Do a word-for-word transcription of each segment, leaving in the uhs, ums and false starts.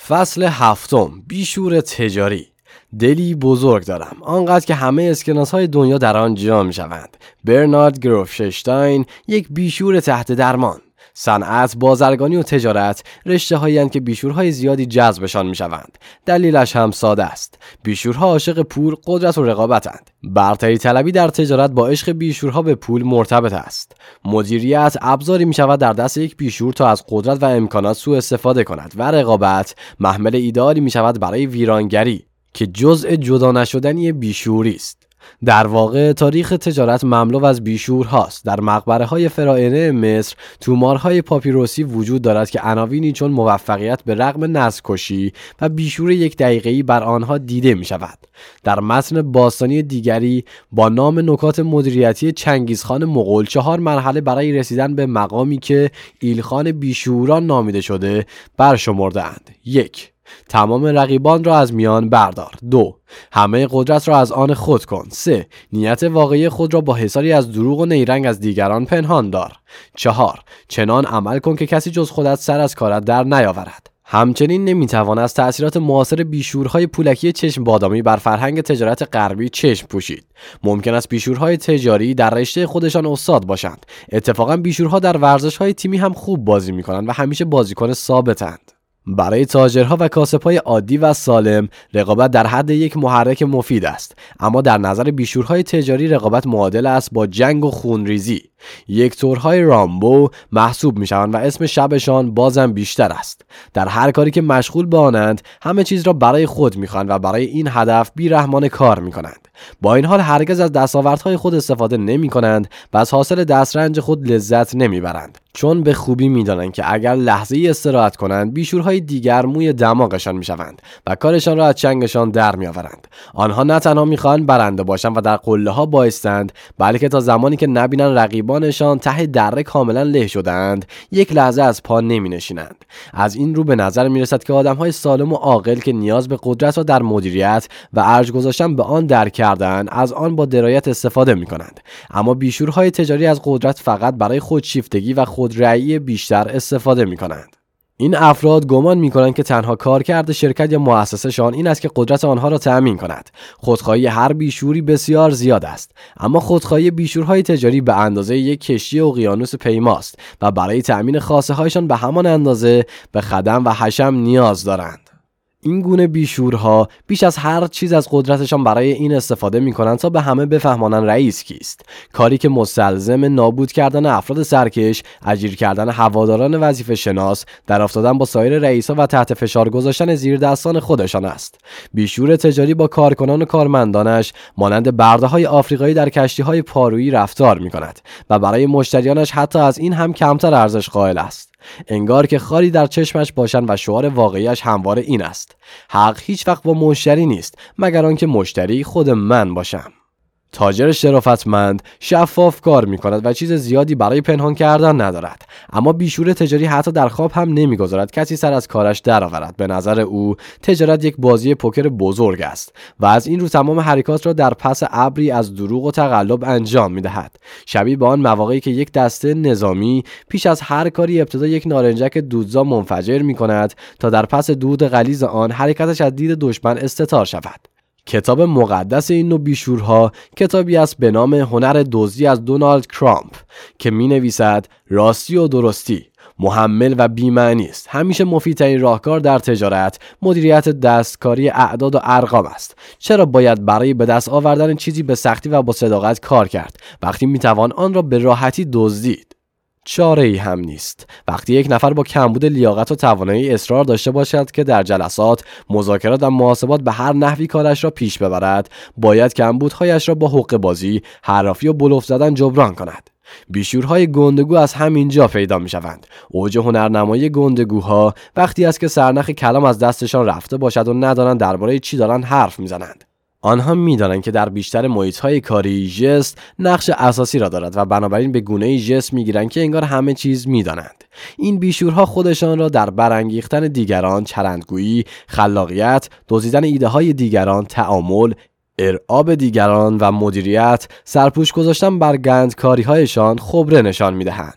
فصل هفتم، بیشور تجاری. دلی بزرگ دارم، آنقدر که همه اسکناس‌های دنیا در آن جا می‌شوند. برنارد گروفشتاین، یک بیشور تحت درمان. صنعت، بازرگانی و تجارت رشته‌هایی هستند که بیشورهای زیادی جذبشان می‌شوند. دلیلش هم ساده است. بیشورها عاشق پول، قدرت و رقابتند. برتری طلبی در تجارت با عشق بیشورها به پول مرتبط است. مدیریت ابزاری می‌شود در دست یک بیشور تا از قدرت و امکانات سوء استفاده کند و رقابت محمل ایدئالی می‌شود برای ویرانگری که جزء جدا نشدنی بیشوری است. در واقع تاریخ تجارت مملو از بیشور هاست. در مقبره های فرائنه مصر تومارهای پاپیروسی وجود دارد که عناوینی چون موفقیت به رغم نسل‌کشی و بیشور یک دقیقه‌ای بر آنها دیده می شود. در متن باستانی دیگری با نام نکات مدیریتی چنگیزخان مغول چهار مرحله برای رسیدن به مقامی که ایلخان بیشوران نامیده شده برشمرده‌اند. یک، تمام رقیبان را از میان بردار. دو، همه قدرت را از آن خود کن. سه، نیت واقعی خود را با حصاری از دروغ و نیرنگ از دیگران پنهان دار. چهار، چنان عمل کن که کسی جز خودت سر از کارت در نیاورد. همچنین نمیتوان از تأثیرات معاصر بیشورهای پولکی چشم بادامی بر فرهنگ تجارت غربی چشم پوشید. ممکن است بیشورهای تجاری در رشته خودشان استاد باشند. اتفاقا بیشورها در ورزش‌های تیمی هم خوب بازی می‌کنند و همیشه بازیکن ثابتند. برای تاجرها و کاسب‌های عادی و سالم رقابت در حد یک محرک مفید است، اما در نظر بیشورهای تجاری رقابت معادل است با جنگ و خونریزی. یک تورهای رامبو محسوب می‌شوند و اسم شبشان بازم بیشتر است. در هر کاری که مشغول به آنند همه چیز را برای خود می‌خواهند و برای این هدف بی‌رحمانه کار می‌کنند. با این حال هرگز از دستاوردهای خود استفاده نمی‌کنند و از حاصل دسترنج خود لذت نمی‌برند، چون به خوبی می‌دانند که اگر لحظه‌ای استراحت کنند بیشورهای دیگر موی دماغشان می‌شوند و کارشان را از چنگشان در می‌آورند. آنها نه تنها می‌خواهند برنده باشند و در قله‌ها بایستند، بلکه تا زمانی که نبینند رقیبانشان ته دره کاملا له شدند یک لحظه از پا نمی‌نشینند. از این رو به نظر می‌رسد که آدم‌های سالم و عاقل که نیاز به قدرت را در مدیریت و ارج گذاشتن به آن درک کردن از آن با درایت استفاده می‌کنند، اما بیشورهای تجاری از قدرت فقط برای خودشیفتگی و خودرأیی بیشتر استفاده می‌کنند. این افراد گمان می‌کنند که تنها کارکرد شرکت یا مؤسسه‌شان این است که قدرت آنها را تأمین کند. خودخواهی هر بیشوری بسیار زیاد است، اما خودخواهی بیشورهای تجاری به اندازه یک کشتی اقیانوس پیماست و برای تأمین خواسته‌هایشان به همان اندازه به خدم و حشم نیاز دارند. این گونه بیشورها بیش از هر چیز از قدرتشان برای این استفاده می‌کنند تا به همه بفهمانند رئیس کیست، کاری که مستلزم نابود کردن افراد سرکش، اجیر کردن هواداران وظیفه شناس، در افتادن با سایر رئیس‌ها و تحت فشار گذاشتن زیر دستان خودشان است. بیشور تجاری با کارکنان و کارمندانش مانند برده‌های آفریقایی در کشتی‌های پارویی رفتار می‌کند و برای مشتریانش حتی از این هم کمتر ارزش قائل است. انگار که خاری در چشمش باشند و شعار واقعیش همواره این است: حق هیچ وقت با مشتری نیست مگر آنکه مشتری خود من باشم. تاجر شرافتمند شفاف کار می کند و چیز زیادی برای پنهان کردن ندارد، اما بیشور تجاری حتی در خواب هم نمیگذارد کسی سر از کارش درآورد. به نظر او تجارت یک بازی پوکر بزرگ است و از این رو تمام حرکات را در پس ابری از دروغ و تقلب انجام می دهد، شبیه به آن مواقعی که یک دسته نظامی پیش از هر کاری ابتدا یک نارنجک دودزا منفجر می کند تا در پس دود غلیظ آن حرکتش از دید دشمن استتار شود. کتاب مقدس این نوع بیشورها کتابی است به نام هنر دزدی از دونالد کرامپ که می نویسد راستی و درستی محمل و بی‌معنی است. همیشه مفیدترین راهکار در تجارت مدیریت دستکاری اعداد و ارقام است. چرا باید برای به دست آوردن چیزی به سختی و با صداقت کار کرد وقتی می توان آن را به راحتی دزدید؟ چاره‌ای هم نیست. وقتی یک نفر با کمبود لیاقت و توانایی اصرار داشته باشد که در جلسات، مذاکرات و محاسبات به هر نحوی کارش را پیش ببرد، باید کمبودهایش را با حقه بازی، حرافی و بلوف زدن جبران کند. بیشورهای گندگو از همینجا پیدا می شوند. اوج هنرنمایی گندگوها وقتی است که سرنخ کلام از دستشان رفته باشد و ندانند درباره چی دارند حرف می زنند. آنها می‌دانند که در بیشتر محیط‌های کاری ژست نقش اساسی را دارد و بنابراین به گونه‌ای ژست می‌گیرند که انگار همه چیز می‌دانند. این بیشورها خودشان را در برانگیختن دیگران، چرندگویی، خلاقیت، دزدیدن ایده‌های دیگران، تعامل، ارعاب دیگران و مدیریت، سرپوش گذاشتن بر گندکاری‌هایشان خبره نشان می‌دهند.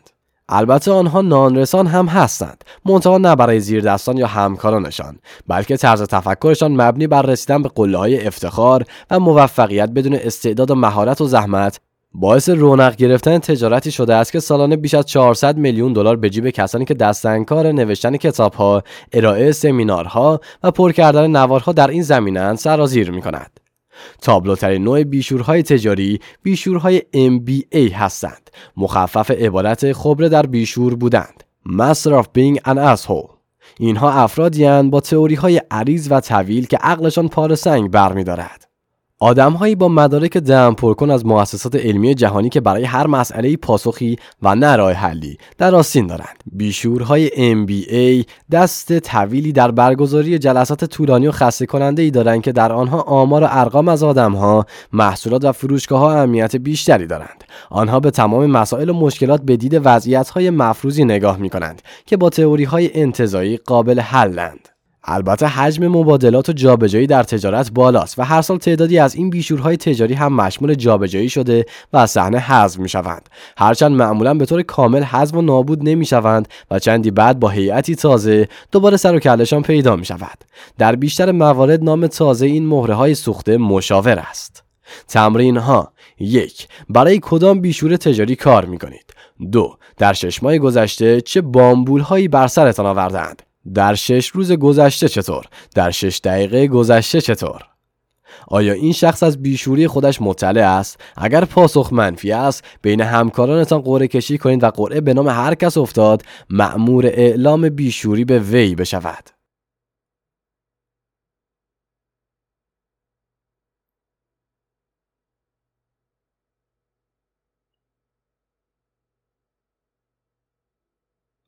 البته آنها نانرسان هم هستند، منتها نه برای زیردستان یا همکارانشان، بلکه طرز تفکرشان مبنی بر رسیدن به قله‌های افتخار و موفقیت بدون استعداد و مهارت و زحمت باعث رونق گرفتن تجارتی شده است که سالانه بیش از چهارصد میلیون دلار به جیب کسانی که دستنکار نوشتن کتاب‌ها، ارائه سمینارها و پر کردن نوارها در این زمینه‌اند سرازیر می‌کند. تابلوترین نوع بیشورهای تجاری بیشورهای ام بی ای هستند، مخفف عبارت خبره در بیشور بودند، Master of Being an Asshole. اینها افرادی اند با تئوری‌های عریض و طویل که عقلشان پاره سنگ برمی‌دارد. آدم‌هایی با مدارک دم پرکن از مؤسسات علمی جهانی که برای هر مسئله‌ای پاسخی و نه راه حلی در آستین دارند. بیشورهای ام بی ای دست طویلی در برگزاری جلسات طولانی و خسته کننده‌ای دارند که در آنها آمار و ارقام از آدم‌ها، محصولات و فروشگاه‌ها اهمیت بیشتری دارند. آنها به تمام مسائل و مشکلات به دید وضعیت‌های مفروضی نگاه می‌کنند که با تئوری‌های انتزاعی قابل حلند. البته حجم مبادلات و جابجایی در تجارت بالاست و هر سال تعدادی از این بیشورهای تجاری هم مشمول جابجایی شده و از صحنه حذف می‌شوند، هرچند معمولاً به طور کامل حذف و نابود نمی‌شوند و چندی بعد با هیئتی تازه دوباره سر و کله‌شان پیدا می‌شود. در بیشتر موارد نام تازه این مهره‌های سوخته مشاور است. تمرین‌ها: یک. برای کدام بیشور تجاری کار می‌کنید؟ دو. در شش ماه گذشته چه بامبول‌هایی بر سرتان آوردند؟ در شش روز گذشته چطور؟ در شش دقیقه گذشته چطور؟ آیا این شخص از بیشوری خودش مطلع است؟ اگر پاسخ منفی است، بین همکارانتان قرعه کشی کنید و قرعه به نام هر کس افتاد مأمور اعلام بیشوری به وی بشود.